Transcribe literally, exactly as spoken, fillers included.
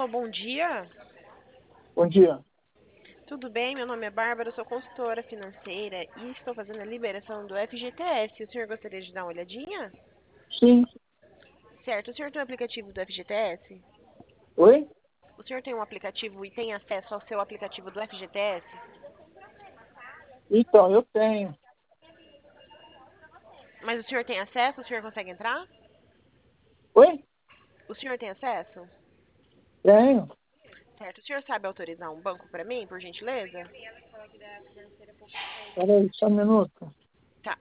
Alô, bom dia. Bom dia. Tudo bem? Meu nome é Bárbara, eu sou consultora financeira e estou fazendo a liberação do F G T S. O senhor gostaria de dar uma olhadinha? Sim. Certo, o senhor tem o aplicativo do F G T S? Oi? O senhor tem um aplicativo e tem acesso ao seu aplicativo do F G T S? Então, eu tenho. Mas o senhor tem acesso? O senhor consegue entrar? Oi? O senhor tem acesso? Tenho. Certo, o senhor sabe autorizar um banco para mim, por gentileza? Peraí, só um minuto. Tá.